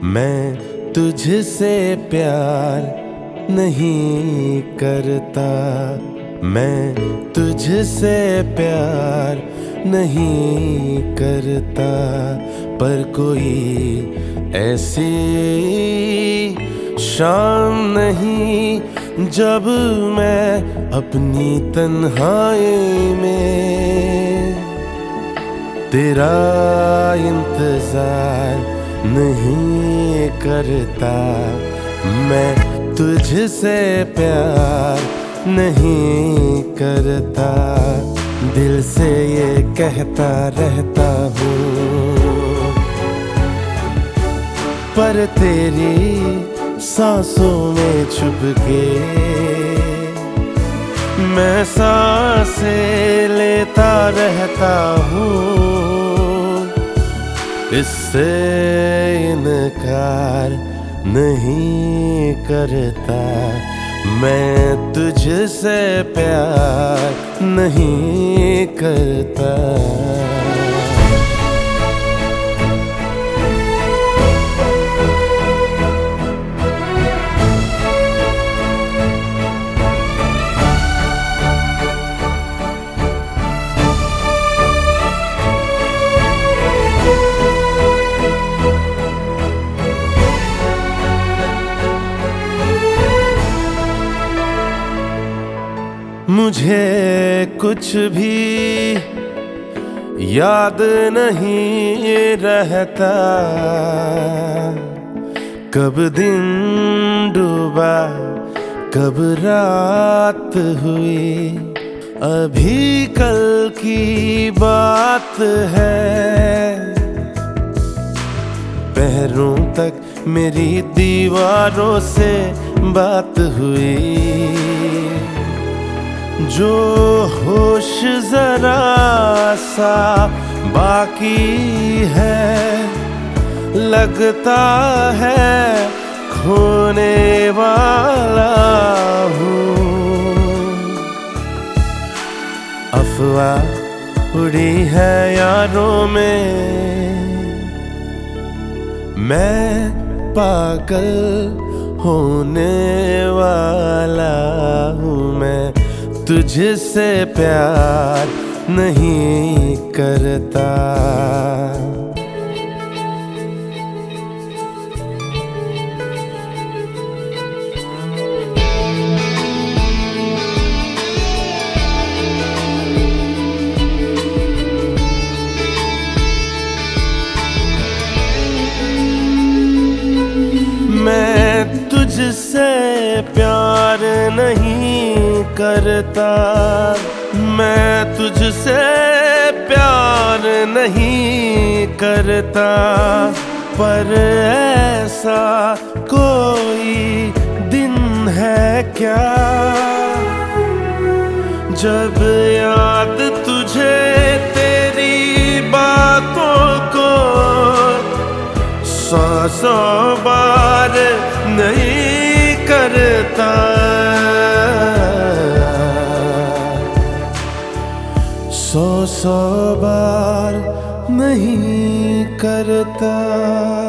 मैं तुझसे प्यार नहीं करता, मैं तुझसे प्यार नहीं करता, पर कोई ऐसी शाम नहीं जब मैं अपनी तन्हाई में तेरा इंतजार नहीं करता। मैं तुझसे प्यार नहीं करता, दिल से ये कहता रहता हूँ, पर तेरी सांसों में छुप के मैं सांसें लेता रहता हूँ। इससे इनकार नहीं करता, मैं तुझसे प्यार नहीं करता। मुझे कुछ भी याद नहीं रहता, कब दिन डूबा कब रात हुई, अभी कल की बात है। पैरों तक मेरी दीवारों से बात हुई, जो होश जरा सा बाकी है, लगता है खोने वाला हूँ। अफवाह उड़ी है यारों में, मैं पागल होने वाला हूँ। मैं तुझसे प्यार नहीं करता। मैं तुझसे प्यार नहीं करता, मैं तुझसे प्यार नहीं करता, पर ऐसा कोई दिन है क्या जब याद तुझे तेरी बातों को 100 बार नहीं करता, 100 बार नहीं करता।